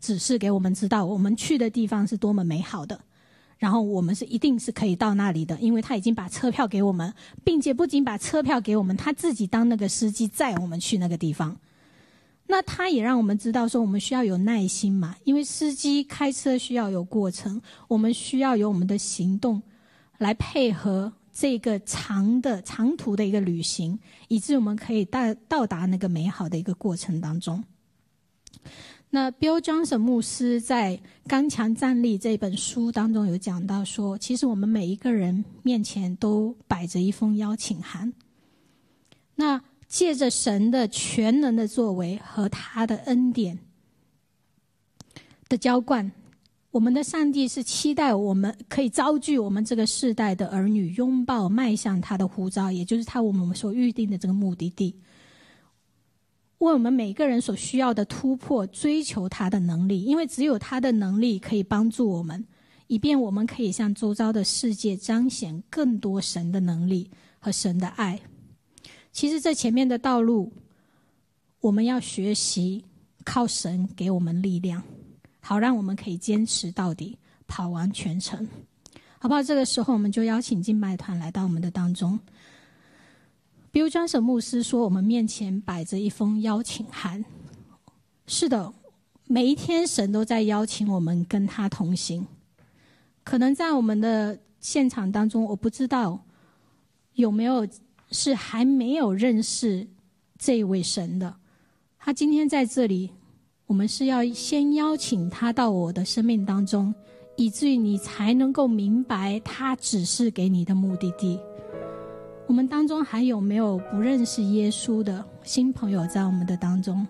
指示给我们知道我们去的地方是多么美好的，然后我们是一定是可以到那里的，因为他已经把车票给我们，并且不仅把车票给我们，他自己当那个司机载我们去那个地方。那他也让我们知道说我们需要有耐心嘛，因为司机开车需要有过程，我们需要有我们的行动来配合这个长的长途的一个旅行，以致我们可以到到达那个美好的一个过程当中。那 Bill Johnson 牧师在《刚强站立》这本书当中有讲到说，其实我们每一个人面前都摆着一封邀请函，那借着神的全能的作为和他的恩典的浇灌，我们的上帝是期待我们可以招聚我们这个世代的儿女拥抱迈向他的呼召，也就是他我们所预定的这个目的地，为我们每个人所需要的突破追求他的能力，因为只有他的能力可以帮助我们，以便我们可以向周遭的世界彰显更多神的能力和神的爱。其实这前面的道路我们要学习靠神给我们力量，好让我们可以坚持到底，跑完全程，好不好？这个时候我们就邀请敬拜团来到我们的当中。Bill Johnson 牧师说，我们面前摆着一封邀请函。是的，每一天神都在邀请我们跟他同行。可能在我们的现场当中，我不知道有没有是还没有认识这一位神的，他今天在这里，我们是要先邀请他到我的生命当中，以至于你才能够明白他指示给你的目的地。我们当中还有没有不认识耶稣的新朋友在我们的当中？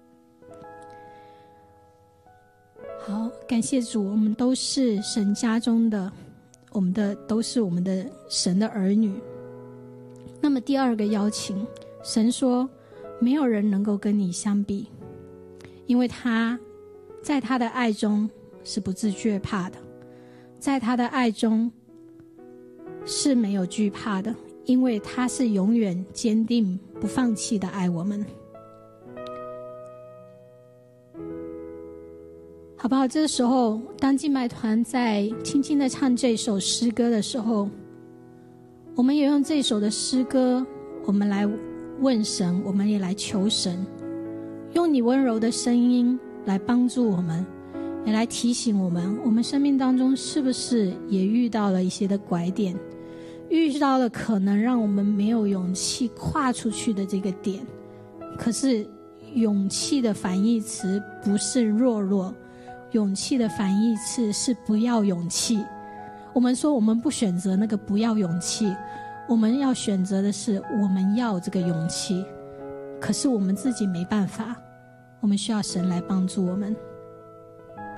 好，感谢主，我们都是神家中的，我们的都是我们的神的儿女。那么第二个邀请，神说没有人能够跟你相比，因为他在他的爱中是不自惧怕的，在他的爱中是没有惧怕的，因为他是永远坚定不放弃的爱我们。好不好？这时候当敬拜团在轻轻的唱这首诗歌的时候，我们也用这首的诗歌，我们来问神，我们也来求神，用你温柔的声音来帮助我们，也来提醒我们，我们生命当中是不是也遇到了一些的拐点，遇到了可能让我们没有勇气跨出去的这个点。可是勇气的反义词不是弱弱，勇气的反义词是不要勇气。我们说我们不选择那个不要勇气，我们要选择的是我们要这个勇气，可是我们自己没办法，我们需要神来帮助我们。